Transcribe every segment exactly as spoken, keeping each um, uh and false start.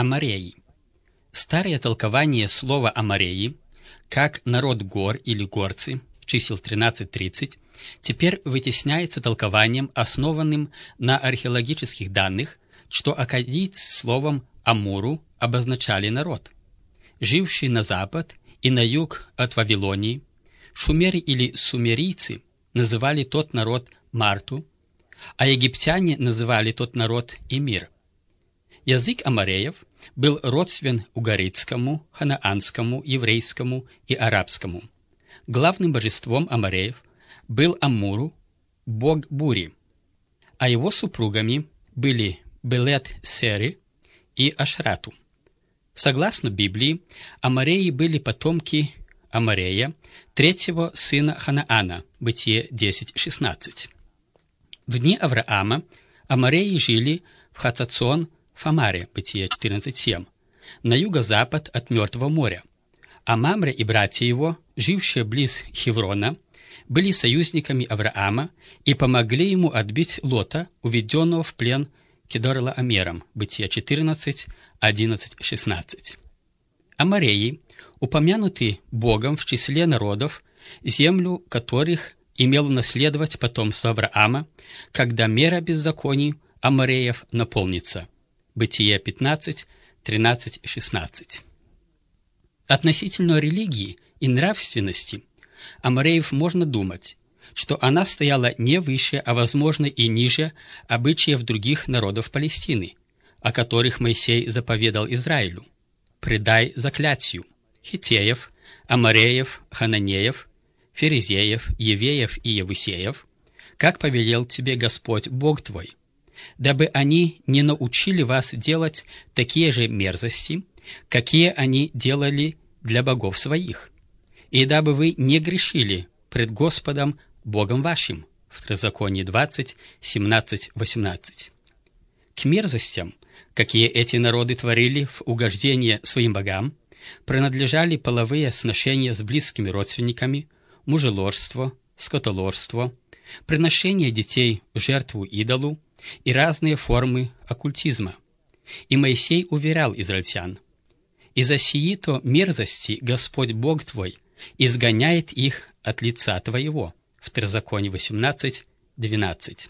Амореи. Старое толкование слова «Амореи», как «народ гор» или «горцы», чисел тринадцать тридцать, теперь вытесняется толкованием, основанным на археологических данных, что аккадийцы словом «Амуру» обозначали народ, живший на запад и на юг от Вавилонии. Шумеры или сумерийцы называли тот народ Марту, а египтяне называли тот народ Эмир. Язык амореев был родствен угаритскому, ханаанскому, еврейскому и арабскому. Главным божеством амореев был Амуру, бог бури, а его супругами были Белет-Сери и Ашрату. Согласно Библии, амореи были потомки Аморея, третьего сына Ханаана, Бытие десять шестнадцать. В дни Авраама амореи жили в Хацацон-Фамаре, Бытие четырнадцать семь, на юго-запад от Мертвого моря, а Мамре и братья его, жившие близ Хеврона, были союзниками Авраама и помогли ему отбить Лота, уведенного в плен Кедорлаомером, Бытие четырнадцать одиннадцать шестнадцать. Амореи упомянуты Богом в числе народов, землю которых имел унаследовать потомство Авраама, когда мера беззаконий амореев наполнится. Бытие пятнадцать тринадцать шестнадцать. Относительно религии и нравственности амореев можно думать, что она стояла не выше, а возможно и ниже обычаев других народов Палестины, о которых Моисей заповедал Израилю: «Предай заклятию хиттеев, амореев, хананеев, ферезеев, евеев и евусеев, как повелел тебе Господь Бог твой, дабы они не научили вас делать такие же мерзости, какие они делали для богов своих, и дабы вы не грешили пред Господом Богом вашим». Второзаконие двадцать семнадцать восемнадцать. К мерзостям, какие эти народы творили в угождение своим богам, принадлежали половые сношения с близкими родственниками, мужеложство, скотоложство, приношение детей в жертву идолу и разные формы оккультизма. И Моисей уверял израильтян: «Из-за сии-то мерзости Господь Бог твой изгоняет их от лица твоего». Второзаконие восемнадцать двенадцать.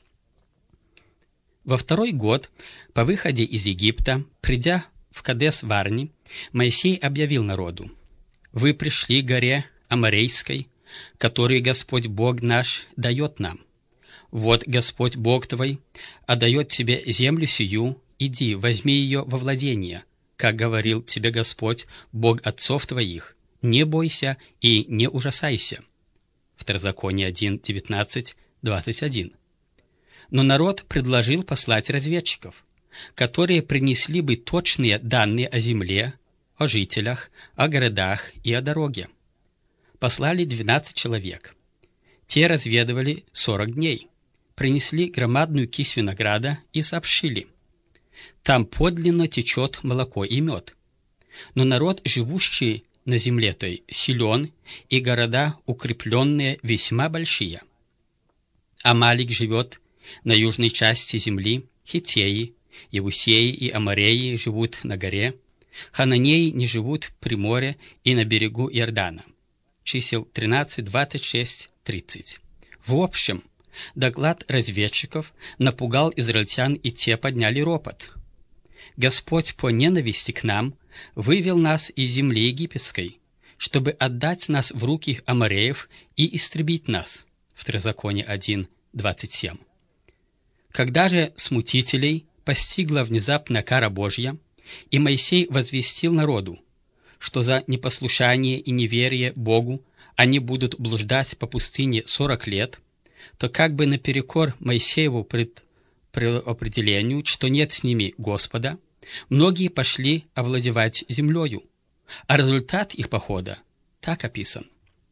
Во второй год по выходе из Египта, придя в Кадес-Варни, Моисей объявил народу: «Вы пришли к горе Аморейской, которую Господь Бог наш дает нам. Вот Господь Бог твой отдает тебе землю сию, иди, возьми ее во владение, как говорил тебе Господь, Бог отцов твоих, не бойся и не ужасайся». Второзаконие один девятнадцать двадцать один. Но народ предложил послать разведчиков, которые принесли бы точные данные о земле, о жителях, о городах и о дороге. Послали двенадцать человек. Те разведывали сорок дней, принесли громадную кись винограда и сообщили: «Там подлинно течет молоко и мед». Но народ, живущий на земле той, силен, и города укрепленные весьма большие. Амалик живет на южной части земли, хиттеи, евусеи и амореи живут на горе, хананеи не живут при море и на берегу Иордана. Чисел тринадцать двадцать шесть тридцать. В общем, доклад разведчиков напугал израильтян, и те подняли ропот. Господь по ненависти к нам вывел нас из земли египетской, чтобы отдать нас в руки амореев и истребить нас. Второзаконие один двадцать семь. Когда же смутителей постигла внезапная кара Божья, и Моисей возвестил народу, что за непослушание и неверие Богу они будут блуждать по пустыне сорок лет, то как бы наперекор Моисееву пред определению, что нет с ними Господа, многие пошли овладевать землею, а результат их похода так описан: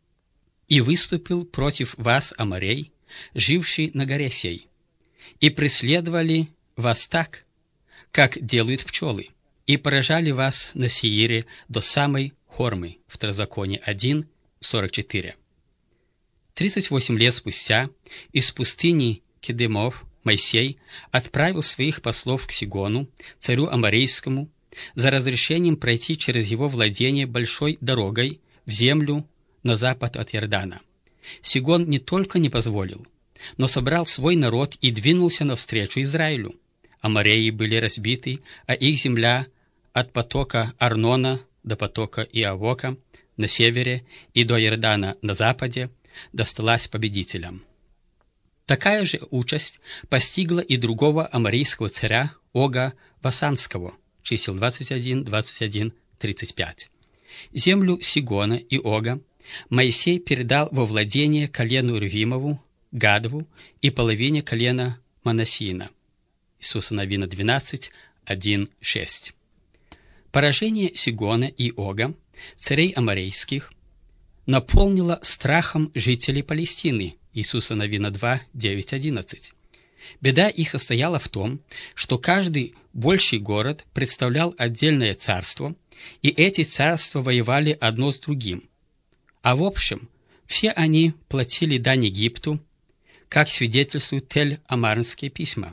«И выступил против вас Аморей, живший на горе сей, и преследовали вас так, как делают пчелы, и поражали вас на Сеире до самой Хормы». Второзаконие один сорок четыре. Тридцать восемь лет спустя из пустыни Кедемов Моисей отправил своих послов к Сигону, царю Аморейскому, за разрешением пройти через его владение большой дорогой в землю на запад от Иордана. Сигон не только не позволил, но собрал свой народ и двинулся навстречу Израилю. Амореи были разбиты, а их земля от потока Арнона до потока Иавока на севере и до Иордана на западе досталась победителям. Такая же участь постигла и другого аморейского царя Ога Басанского, чисел двадцать один, двадцать один, тридцать пять. Землю Сигона и Ога Моисей передал во владение колену Рувимову, Гадову и половине колена Манассиина. Иисуса Навина двенадцать, один, шесть. Поражение Сигона и Ога, царей аморейских, наполнило страхом жителей Палестины. Иисуса Навина два, девять, одиннадцать. Беда их состояла в том, что каждый больший город представлял отдельное царство, и эти царства воевали одно с другим. А в общем, все они платили дань Египту, как свидетельствуют Тель-Амарнские письма.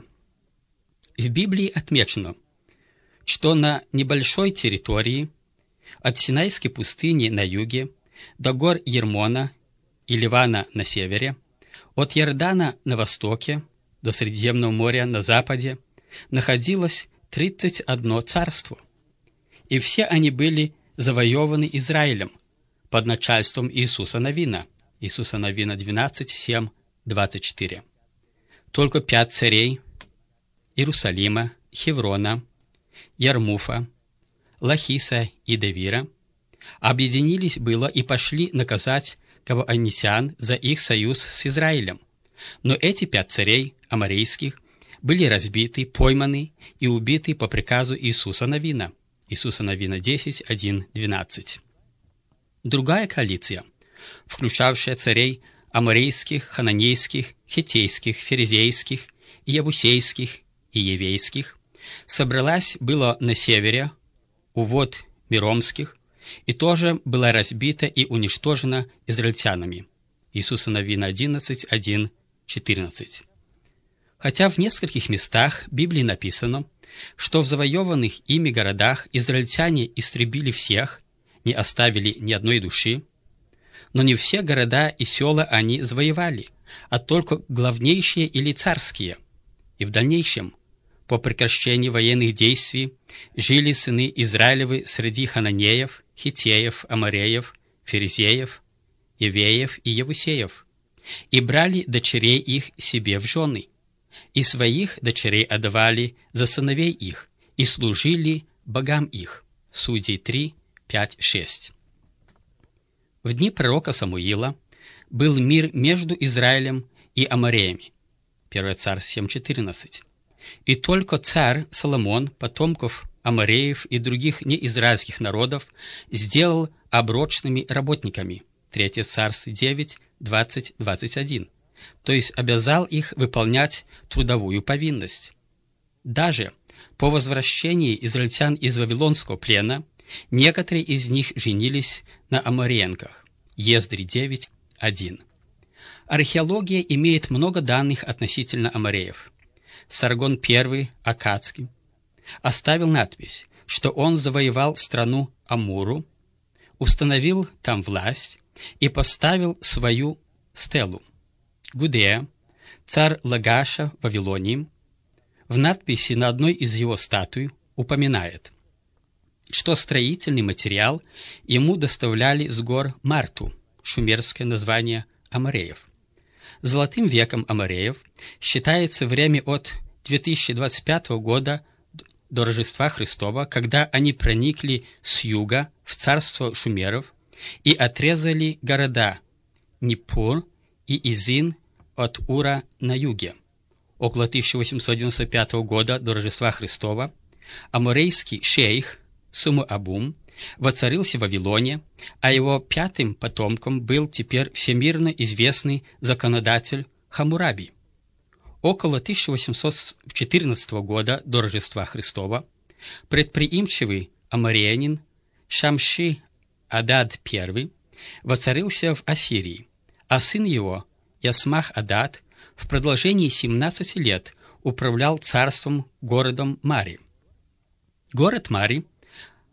В Библии отмечено, что на небольшой территории, от Синайской пустыни на юге до гор Ермона и Ливана на севере, от Иордана на востоке до Средиземного моря на западе, находилось тридцать одно царство, и все они были завоеваны Израилем под начальством Иисуса Навина. Иисуса Навина двенадцать, семь, двадцать четыре. Только пять царей Иерусалима, Хеврона, Ярмуфа, Лахиса и Девира объединились было и пошли наказать гаваонисян за их союз с Израилем. Но эти пять царей аморейских были разбиты, пойманы и убиты по приказу Иисуса Навина. Иисуса Навина десять, один, двенадцать. Другая коалиция, включавшая царей аморейских, хананейских, хиттейских, ферезейских, иебусейских и евейских, собралась было на севере у вод Миромских, и тоже была разбита и уничтожена израильтянами. Иисуса Навина одиннадцать, один, четырнадцать. Хотя в нескольких местах Библии написано, что в завоеванных ими городах израильтяне истребили всех, не оставили ни одной души, но не все города и села они завоевали, а только главнейшие или царские. И в дальнейшем, по прекращении военных действий, жили сыны Израилевы среди хананеев, хиттеев, амореев, ферезеев, евеев и евусеев, и брали дочерей их себе в жены, и своих дочерей отдавали за сыновей их, и служили богам их. Судей три, пять, шесть. В дни пророка Самуила был мир между Израилем и амореями. первое Царств семь, четырнадцать. И только царь Соломон, потомков амореев и других неизраильских народов, сделал оброчными работниками. третье Царств девять, двадцать, двадцать один. То есть обязал их выполнять трудовую повинность. Даже по возвращении израильтян из Вавилонского плена некоторые из них женились на амореянках. Ездри девять, один. Археология имеет много данных относительно амореев. Саргон I Аккадский оставил надпись, что он завоевал страну Амуру, установил там власть и поставил свою стелу. Гудея, царь Лагаша в Вавилонии, в надписи на одной из его статуй упоминает, что строительный материал ему доставляли с гор Марту, шумерское название амореев. Золотым веком амореев считается время от две тысячи двадцать пятого года до Рождества Христова, когда они проникли с юга в царство шумеров и отрезали города Ниппур и Изин от Ура на юге. Около тысяча восемьсот девяносто пятого года до Рождества Христова аморейский шейх Суму-Абум воцарился в Вавилоне, а его пятым потомком был теперь всемирно известный законодатель Хаммураби. Около тысяча восемьсот четырнадцатого года до Рождества Христова предприимчивый амореянин Шамши-Адад I воцарился в Ассирии, а сын его, Ясмах-Адад, в продолжении семнадцати лет управлял царством городом Мари. Город Мари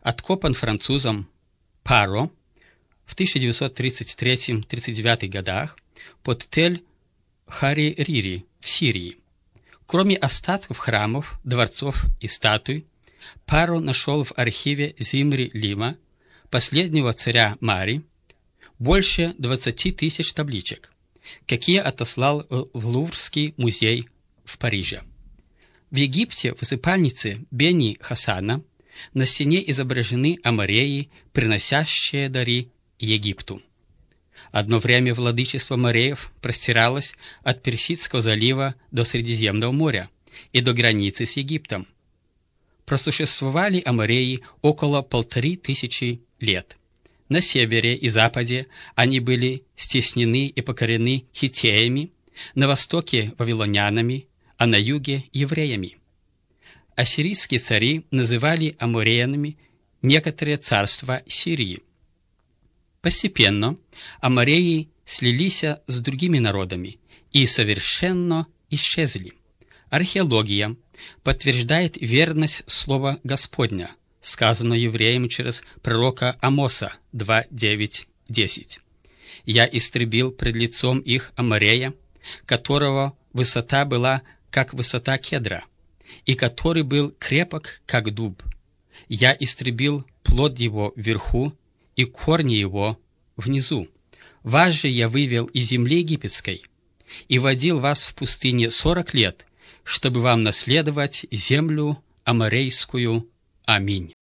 откопан французом Паро в тысяча девятьсот тридцать третьем — тридцать девятом годах под Тель-Харири в Сирии. Кроме остатков храмов, дворцов и статуй, Паро нашел в архиве Зимри-Лима, последнего царя Мари, больше двадцати тысяч табличек, какие отослал в Луврский музей в Париже. В Египте, в усыпальнице Бени Хасана, на стене изображены амореи, приносящие дары Египту. Одно время владычество мореев простиралось от Персидского залива до Средиземного моря и до границы с Египтом. Просуществовали амореи около полторы тысячи лет. На севере и западе они были стеснены и покорены хиттеями, на востоке – вавилонянами, а на юге – евреями. Ассирийские цари называли амореянами некоторые царства Сирии. Постепенно амореи слились с другими народами и совершенно исчезли. Археология подтверждает верность слова Господня, сказанного евреям через пророка Амоса два девять десять. «Я истребил пред лицом их Аморея, которого высота была, как высота кедра, и который был крепок, как дуб. Я истребил плод его вверху и корни его внизу. Вас же я вывел из земли египетской и водил вас в пустыне сорок лет, чтобы вам наследовать землю аморейскую. Аминь».